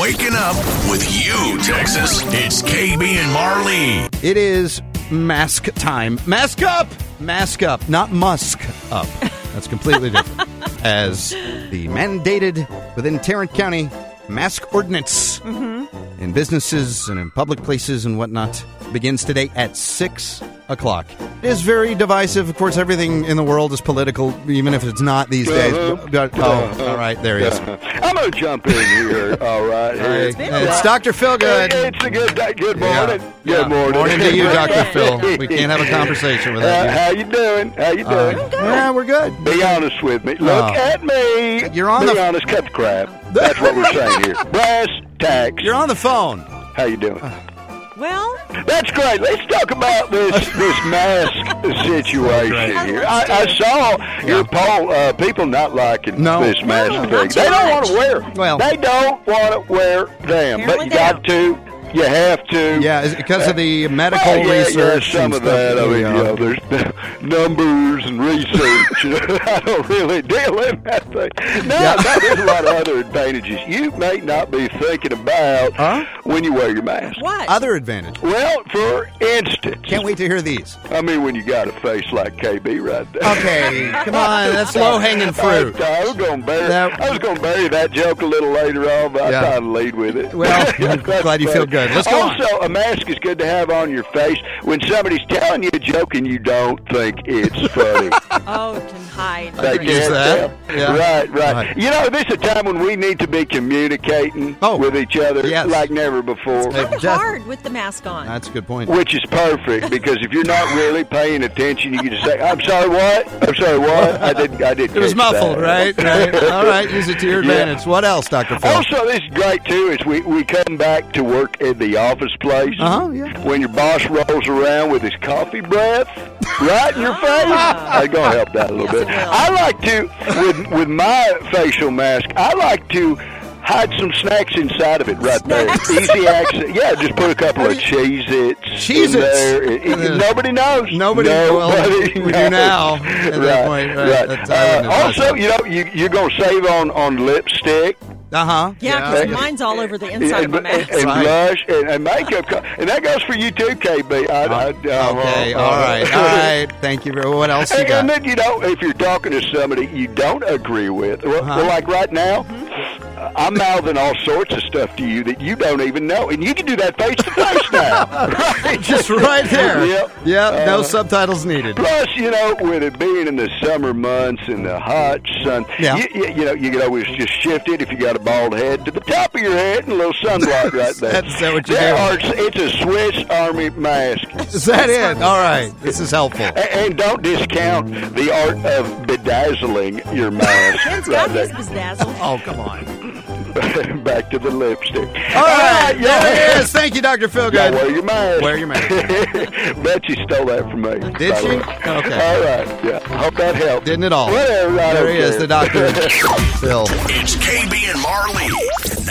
Waking up with you, Texas. It's KB and Marley. It is mask time. Mask up! Mask up, not musk up. That's completely different. As the mandated within Tarrant County mask ordinance in businesses and in public places and whatnot begins today at 6 o'clock. It is very divisive. Of course, everything in the world is political, even if it's not these days. All right, there he is. I'm going to jump in here, all right. It's Dr. Phil Good. It's a good day. Good morning. Yeah. Good morning. Morning to you, Dr. Phil. We can't have a conversation without you. How you doing? Yeah, we're good. Be honest with me. Look at me. You're on Be honest, cut the crap. That's what we're saying here. Brass tacks. You're on the phone. How you doing? Well, that's great. Let's talk about this mask situation here. I saw your poll. People not liking this mask thing. They don't want to wear it. Well, they don't want to wear them, but you got to. You have to. Yeah, is it because of the medical research? Yeah, some of that. I mean, there's numbers and research. I don't really deal in that thing. No, there's a lot of other advantages you may not be thinking about when you wear your mask. What? Other advantages? Well, for instance. Can't wait to hear these. I mean, when you got a face like KB right there. Okay, come on. That's low-hanging fruit. I was going to bury that joke a little later on, but I thought I'd lead with it. Well, I'm glad you feel good. Let's go on. A mask is good to have on your face when somebody's telling you a joke and you don't think it's funny. Oh, it can hide. They can't that. tell. Yeah. Right. You know, this is a time when we need to be communicating with each other like never before. It's kind of hard with the mask on. That's a good point. Which is perfect, because if you're not really paying attention, you can just say, I'm sorry, what? I'm sorry, what? I did. It was muffled, right? All right, use it to your advantage. What else, Dr. Phil? Also, this is great, too, is we come back to work at the office place. When your boss rolls around with his coffee breath right in your face, that's going to help that a little bit. I like to, with my facial mask, I like to hide some snacks inside of it right there. Easy access. Yeah, just put a couple of Cheez-Its in there. Nobody knows. Nobody knows. We do now at that point. Right. Also, you know, you're going to save on lipstick. Yeah, because mine's all over the inside of my mask. And blush and makeup. And that goes for you too, KB. Okay, all right. Thank you. What else you got? And then, you know, if you're talking to somebody you don't agree with, well, like right now, I'm mouthing all sorts of stuff to you that you don't even know. And you can do that face-to-face now. Right? Just right there. Yep, no subtitles needed. Plus, you know, with it being in the summer months and the hot sun, you know, you can always just shift it if you got a bald head to the top of your head and a little sunblock right there. Is that what you do? It's a Swiss Army mask. Is that it? All right. This is helpful. And don't discount the art of bedazzling your mask. Ken's got his bedazzled. Oh, come on. Back to the lipstick. All right, there it is. Thank you, Dr. Phil Good. Wear your mask. Wear your mask. Bet you stole that from me. Did she? Okay. All right. Yeah. Hope that helped. Didn't at all. Whatever. There he is, the doctor. Phil. It's KB and Marley,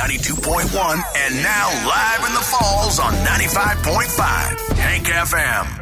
92.1, and now live in the Falls on 95.5 Hank FM.